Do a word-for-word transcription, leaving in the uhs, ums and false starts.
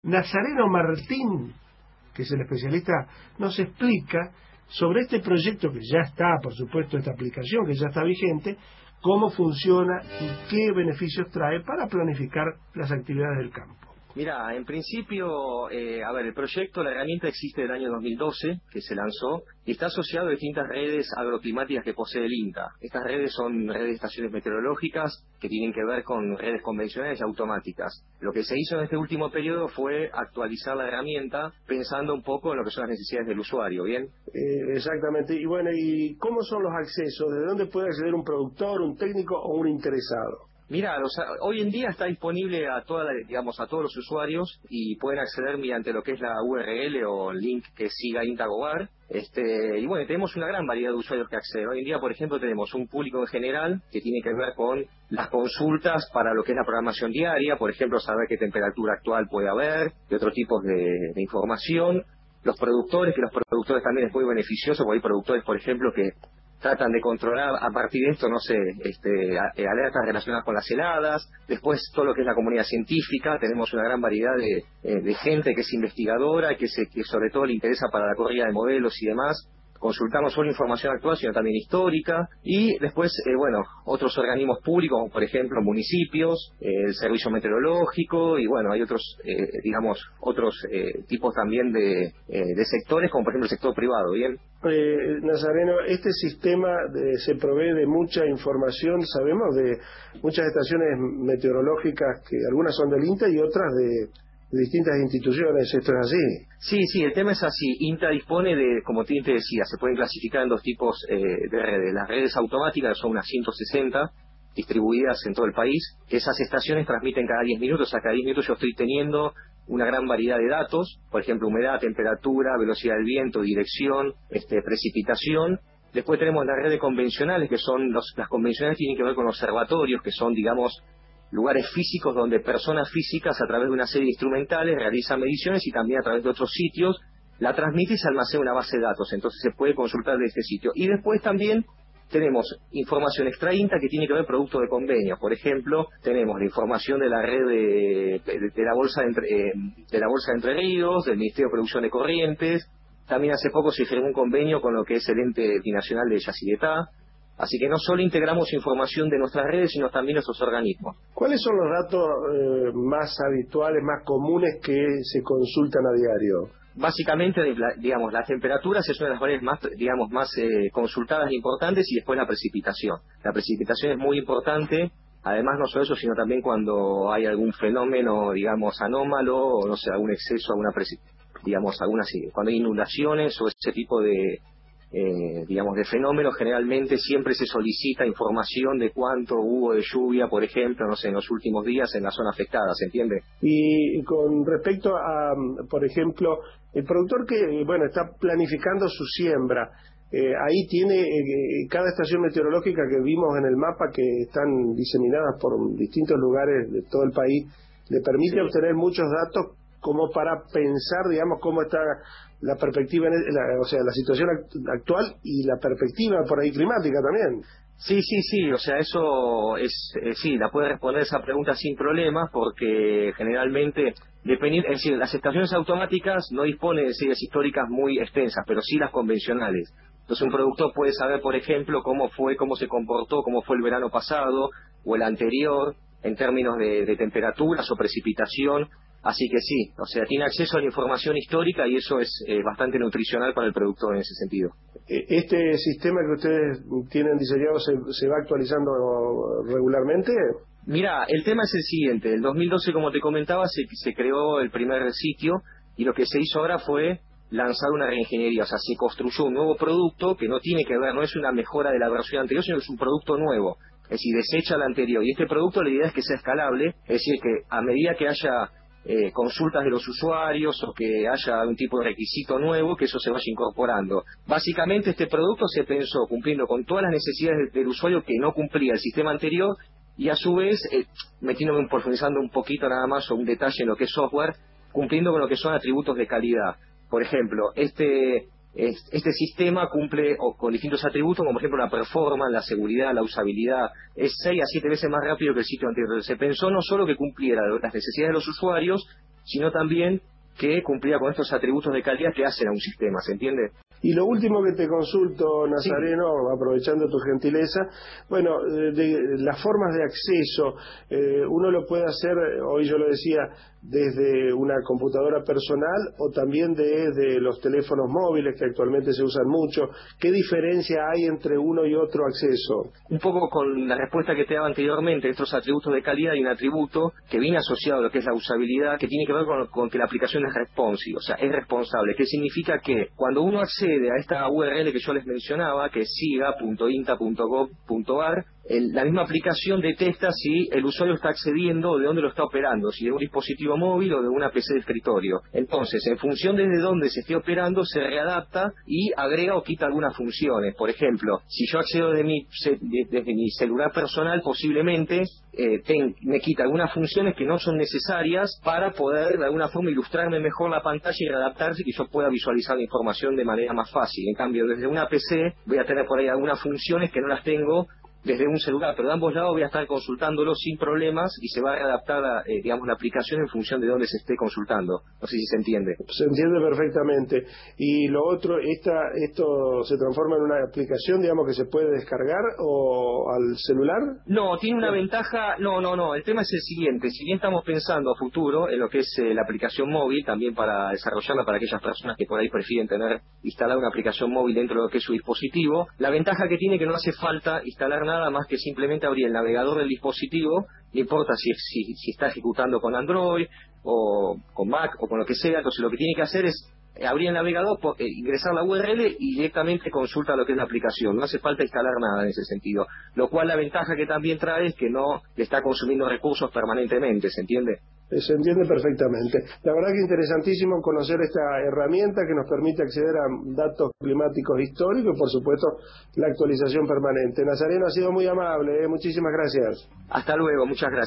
Nazareno Martín, que es el especialista, nos explica sobre este proyecto que ya está, por supuesto, esta aplicación que ya está vigente, cómo funciona y qué beneficios trae para planificar las actividades del campo. Mira, en principio, eh, a ver, el proyecto, la herramienta existe del año dos mil doce, que se lanzó, y está asociado a distintas redes agroclimáticas que posee el INTA. Estas redes son redes de estaciones meteorológicas que tienen que ver con redes convencionales y automáticas. Lo que se hizo en este último periodo fue actualizar la herramienta pensando un poco en lo que son las necesidades del usuario, ¿bien? Eh, exactamente. Y bueno, ¿y cómo son los accesos? ¿De dónde puede acceder un productor, un técnico o un interesado? Mira, o sea, hoy en día está disponible a toda la, digamos, a todos los usuarios y pueden acceder mediante lo que es la U R L o el link que siga INTA.Gobar. Este, y bueno, tenemos una gran variedad de usuarios que acceden. Hoy en día, por ejemplo, tenemos un público en general que tiene que ver con las consultas para lo que es la programación diaria, por ejemplo, saber qué temperatura actual puede haber, de otros tipos de, de información. Los productores, que los productores también es muy beneficioso, porque hay productores, por ejemplo, que tratan de controlar a partir de esto, no sé, este, alertas relacionadas con las heladas. Después todo lo que es la comunidad científica, tenemos una gran variedad de, eh, de gente que es investigadora, que, se, que sobre todo le interesa para la corrida de modelos y demás. Consultamos no solo información actual, sino también histórica. Y después, eh, bueno, otros organismos públicos, como por ejemplo municipios, eh, el servicio meteorológico, y bueno, hay otros, eh, digamos, otros eh, tipos también de, eh, de sectores, como por ejemplo el sector privado, ¿bien? Eh, Nazareno, este sistema de, se provee de mucha información, sabemos, de muchas estaciones meteorológicas, que algunas son del INTA y otras de, de distintas instituciones. ¿Esto es así? Sí, sí, el tema es así. INTA dispone de, como te decía, se pueden clasificar en dos tipos eh, de redes. Las redes automáticas son unas ciento sesenta distribuidas en todo el país, que esas estaciones transmiten cada diez minutos. O sea, cada diez minutos yo estoy teniendo una gran variedad de datos, por ejemplo, humedad, temperatura, velocidad del viento, dirección, este, precipitación. Después tenemos las redes convencionales, que son, los, las convencionales tienen que ver con observatorios, que son, digamos, lugares físicos donde personas físicas a través de una serie de instrumentales realizan mediciones y también a través de otros sitios la transmite y se almacena una base de datos, entonces se puede consultar de este sitio. Y después también tenemos información extra INTA que tiene que ver producto de convenio. Por ejemplo, tenemos la información de la red de, de, de la bolsa de entre, eh, de la bolsa de Entre Ríos, del Ministerio de Producción de Corrientes. También hace poco se firmó un convenio con lo que es el ente binacional de Yacyretá. Así que no solo integramos información de nuestras redes, sino también nuestros organismos. ¿Cuáles son los datos eh, más habituales, más comunes que se consultan a diario? Básicamente, digamos, las temperaturas es una de las variables más, digamos, más eh, consultadas e importantes, y después la precipitación. La precipitación es muy importante, además no solo eso, sino también cuando hay algún fenómeno, digamos, anómalo, o no sé, algún exceso, alguna digamos, algunas, cuando hay inundaciones o ese tipo de, eh, digamos, de fenómenos, generalmente siempre se solicita información de cuánto hubo de lluvia, por ejemplo, no sé, en los últimos días en la zona afectada, ¿se entiende? Y con respecto a, por ejemplo, el productor que, bueno, está planificando su siembra, eh, ahí tiene eh, cada estación meteorológica que vimos en el mapa, que están diseminadas por distintos lugares de todo el país, le permite sí. obtener muchos datos como para pensar, digamos, cómo está la perspectiva, la, o sea, la situación actual y la perspectiva por ahí climática también. Sí, sí, sí, o sea, eso es, eh, sí, la puede responder esa pregunta sin problemas, porque generalmente, dependiendo, es decir, las estaciones automáticas no disponen de series históricas muy extensas, pero sí las convencionales. Entonces un productor puede saber, por ejemplo, cómo fue, cómo se comportó, cómo fue el verano pasado o el anterior, en términos de, de temperaturas o precipitación. Así que sí, o sea, tiene acceso a la información histórica y eso es eh, bastante nutricional para el productor en ese sentido. ¿Este sistema que ustedes tienen diseñado se, se va actualizando regularmente? Mira, el tema es el siguiente. En dos mil doce, como te comentaba, se, se creó el primer sitio y lo que se hizo ahora fue lanzar una reingeniería. O sea, se construyó un nuevo producto que no tiene que ver, no es una mejora de la versión anterior, sino que es un producto nuevo. Es decir, desecha la anterior. Y este producto, la idea es que sea escalable, es decir, que a medida que haya Eh, consultas de los usuarios o que haya un tipo de requisito nuevo, que eso se vaya incorporando. Básicamente este producto se pensó cumpliendo con todas las necesidades del, del usuario que no cumplía el sistema anterior, y a su vez, eh, metiéndome profundizando un poquito nada más o un detalle en lo que es software, cumpliendo con lo que son atributos de calidad. Por ejemplo, este este sistema cumple o, con distintos atributos, como por ejemplo la performance, la seguridad, la usabilidad. Es seis a siete veces más rápido que el sitio anterior. Se pensó no solo que cumpliera las necesidades de los usuarios, sino también que cumplía con estos atributos de calidad que hacen a un sistema, ¿se entiende? Y lo último que te consulto, Nazareno, sí, aprovechando tu gentileza, bueno, de, de las formas de acceso, eh, uno lo puede hacer, hoy yo lo decía, desde una computadora personal o también desde los teléfonos móviles que actualmente se usan mucho. ¿Qué diferencia hay entre uno y otro acceso? Un poco con la respuesta que te daba anteriormente, estos atributos de calidad, y un atributo que viene asociado a lo que es la usabilidad, que tiene que ver con, con que la aplicación es responsive, o sea, es responsable, que significa que cuando uno accede a esta U R L que yo les mencionaba, que es siga punto inta punto gov punto ar, El, la misma aplicación detecta si el usuario está accediendo o de dónde lo está operando, si de un dispositivo móvil o de una P C de escritorio. Entonces, en función desde dónde se esté operando, se readapta y agrega o quita algunas funciones. Por ejemplo, si yo accedo desde mi, desde mi celular personal, posiblemente eh, ten, me quita algunas funciones que no son necesarias para poder de alguna forma ilustrarme mejor la pantalla y readaptarse y que yo pueda visualizar la información de manera más fácil. En cambio, desde una P C voy a tener por ahí algunas funciones que no las tengo desde un celular, pero de ambos lados voy a estar consultándolo sin problemas y se va a readaptar a, eh, digamos, la aplicación en función de dónde se esté consultando. No sé si se entiende. Se entiende perfectamente. Y lo otro, esta, ¿esto se transforma en una aplicación, digamos, que se puede descargar o al celular? No, tiene una ventaja, no, no, no, el tema es el siguiente, si bien estamos pensando a futuro en lo que es eh, la aplicación móvil, también para desarrollarla para aquellas personas que por ahí prefieren tener, instalar una aplicación móvil dentro de lo que es su dispositivo, la ventaja que tiene es que no hace falta instalar nada nada más que simplemente abrir el navegador del dispositivo, no importa si, si, si está ejecutando con Android o con Mac o con lo que sea. Entonces lo que tiene que hacer es abrir el navegador, eh, ingresar la U R L y directamente consulta lo que es la aplicación, no hace falta instalar nada en ese sentido, lo cual la ventaja que también trae es que no le está consumiendo recursos permanentemente, ¿se entiende? Se entiende perfectamente. La verdad que interesantísimo conocer esta herramienta que nos permite acceder a datos climáticos históricos y por supuesto la actualización permanente. Nazareno, ha sido muy amable, ¿eh? Muchísimas gracias. Hasta luego, muchas gracias.